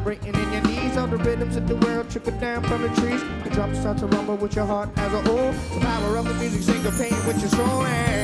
vibrating in your knees. All the rhythms of the world trickle down from the trees. The drums start to rumble with your heart as a whole. The power of the music syncopating with your soul. And